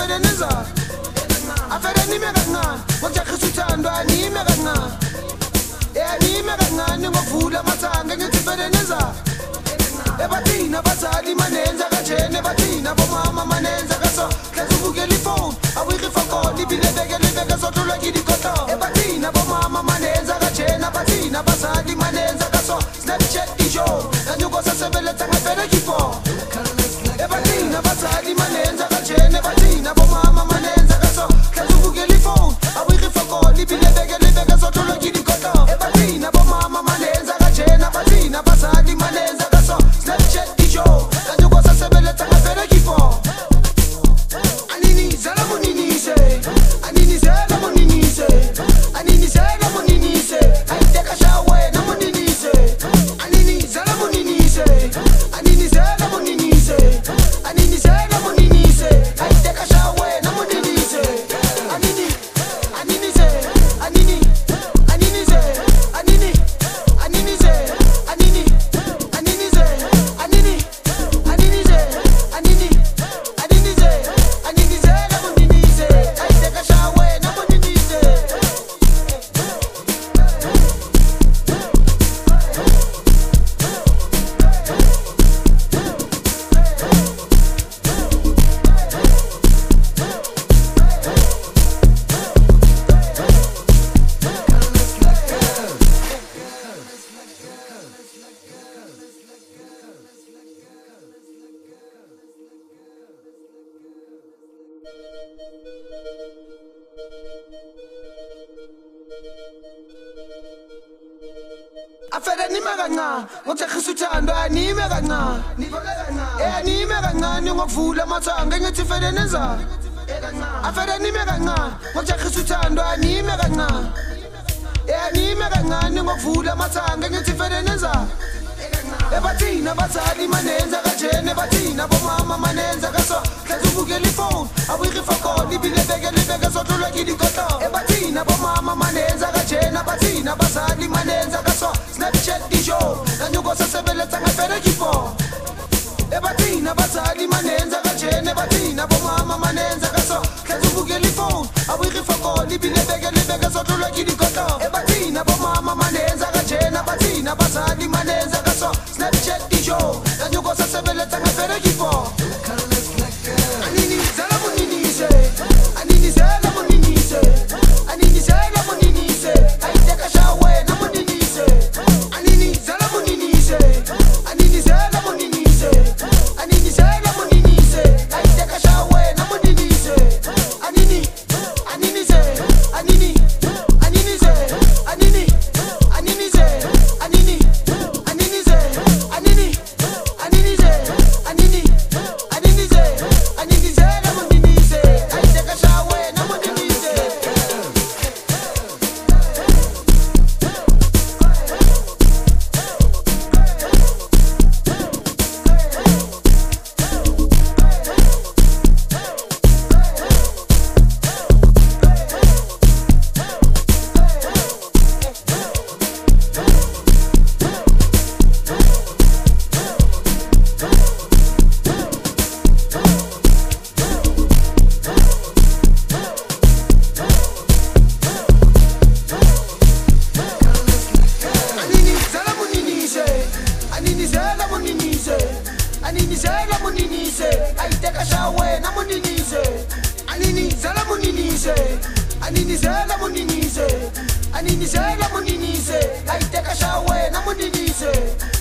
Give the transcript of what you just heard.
tifedeneza afere nime kancane ngokujakhisa uthando anime kancane anime kancane ngokuvula amathanga ngitifedeneza ebathina bazali manenza kanjene bathina bomama manenza kaso hlazubukela ifone awuyirifakoni bilebeke sothulwa ngidikoto ebathina bomama manenza kanjena bathina bazali manenza kaso Snapchat isho nanyuko sasebeletha ngafere kifo ebathina bazali manenza kanjene bathina bomama manenza kaso hlazubukela ifone awuyirifakoni bilebeke sothulwa ngidikoto ebathina bomama manenza kanjena bathina bazali manenza kaso Snapchat isho nanyuko sasebeletha ngafere kifo anini zala muninise anini zala muninise anini zala muninise ayiteka shawe na muninise anini zala muninise anini zala muninise anini zala muninise ayiteka shawe na muninise anini anini ze anini anini ze anini anini ze anini anini ze anini anini ze anini anini ze anini zala muninise ayiteka shawe na muninise afere nime kancane ngokujakhisa uthando anime kancane anime kancane ngokuvula amathanga ngitifedeneza afere nime kancane ngokujakhisa uthando anime kancane anime kancane ngokuvula amathanga ngitifedeneza ebathina bazali manenza kanjene bathina bomama manenza kaso hlazubukela ifone awuyirifakoni bilebeke sothulwa ngidikoto ebathina bomama manenza kanjena bathina bazali manenza kaso Snapchat isho nanyuko sasebeletha ngafere kifo ebathina bazali manenza kanjene bathina bomama manenza kaso hlazubukela ifone awuyirifakoni bilebeke sothulwa ngidikoto ebathina bomama manenza kanjena bathina bazali manenza kaso Snapchat isho nanyuko sasebeletha ngafere kifo anini zala muninise anini zala muninise anini zala muninise ayiteka shawe na muninise anini zala muninise anini zala muninise anini zala muninise ayiteka shawe na muninise anini anini ze anini anini ze anini anini ze anini anini ze anini anini ze anini anini ze anini zala muninise ayiteka shawe na muninise anini zala muninise anini zala muninise anini zala muninise ayiteka shawe na muninise anini zala muninise anini zala muninise anini zala muninise ayiteka shawe na muninise